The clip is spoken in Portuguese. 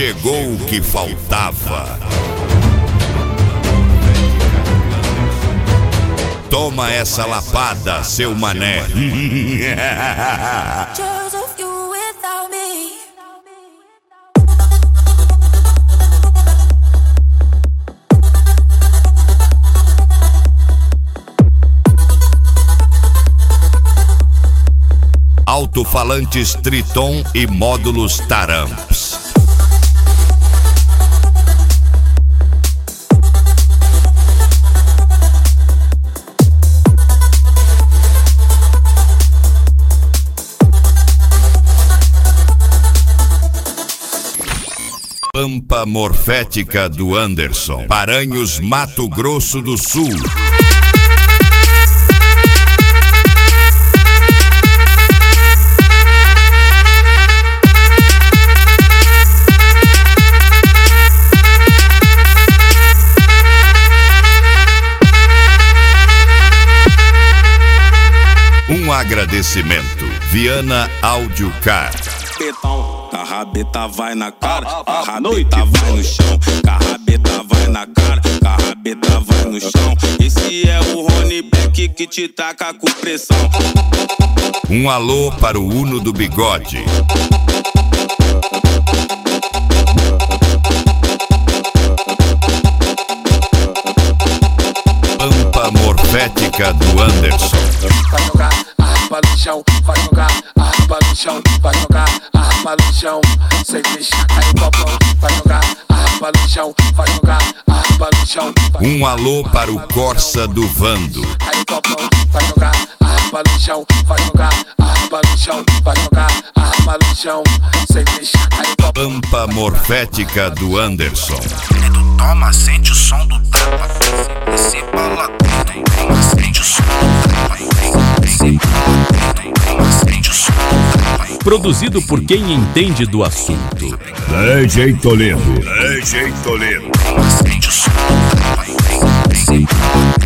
chegou o que faltava. Toma essa lapada, seu mané. Alto-falantes Triton e módulos Taramps. Pampa morfética do Anderson, Paranhos, Mato Grosso do Sul. Um agradecimento, Viana Audiocar. A rabeta vai na cara, a rabeta vai no chão, a rabeta vai na cara, a rabeta vai no chão. Esse é o Rony Black que te taca com pressão. Um alô para o Uno do Bigode. Pampa morfética do Anderson. Vai jogar a rapa no chão, vai jogar a rapa no chão, vai jogar a rapa no chão, sem deixar cair o copão. Vai jogar a rapa no chão, vai jogar a rapa no chão. Um alô para o Corsa do Vando. Cai o copão, vai jogar a rapa no chão, vai jogar a rapa no chão, vai jogar a rapa no chão, sem deixar cair o copão. Pampa morfética do Anderson. Medo toma, sente o som do tapa. Esse bala toma, sente o som do tapa. Esse bala toma, sente o som do tapa. Produzido por quem entende do assunto. DJ Toledo. DJ Toledo. Sente o som do tapa. Esse bala